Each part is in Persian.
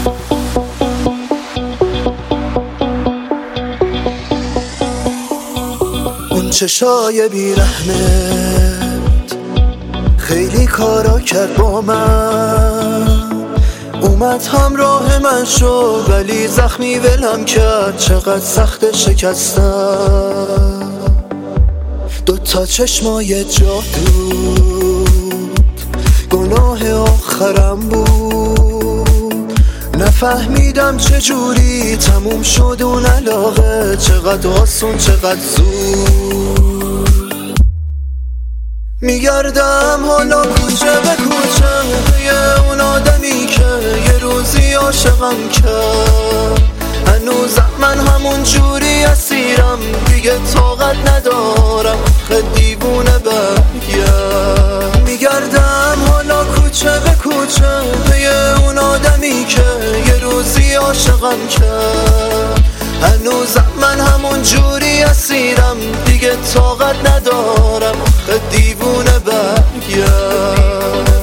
اون چشای بیرحمت خیلی کارا کرد با من، اومد همراه من شد ولی زخمی ولم کرد. چقدر سخت شکستم، دوتا چشمای جادو، گناه آخرم بود. نفهمیدم چجوری تموم شد اون علاقه، چقدر آسون چقدر زود. میگردم حالا کوچه به کوچه یه اون آدمی که یه روزی عاشقم کرد. هنوزم من همون جوری اسیرم، دیگه طاقت ندارم خیلی دیوونه برگرد. میگردم حالا کوچه به کوچه یه اون آدمی که یه روزی عاشقم کرد. هنوزم من همون جوری اسیرم، دیگه طاقت ندارم خیلی دیوونه برگرد.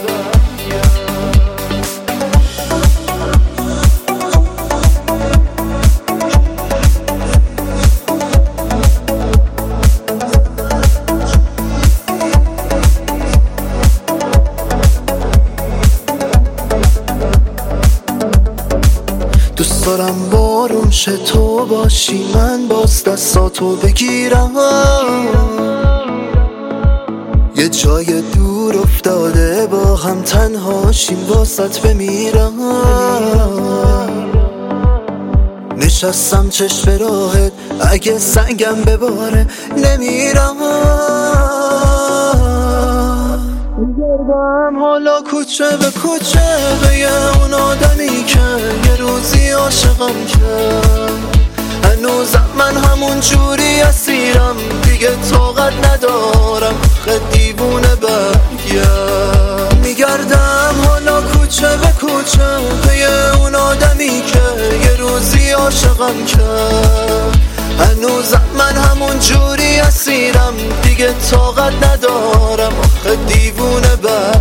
دوست دارم بارون شه تو باشی، من باز دستاتو بگیرم. یه جای دور افتاده با هم تنهاشیم واسط بمیرم. نشستم چشم به راهت، اگه سنگم بباره نمیرم. میگردم حالا کوچه به کوچه به اون آدمی که یه روزی عاشقم کرد. هنوزم من همون جوری اسیرم، دیگه طاقت ندارم خیلی دیوونه برگرد. میگردم حالا کوچه به کوچه به اون آدمی که یه روزی عاشقم کرد. هنوزم من همون جوری اسیرم، دیگه طاقت ندارم خیلی دیوونه برگرد.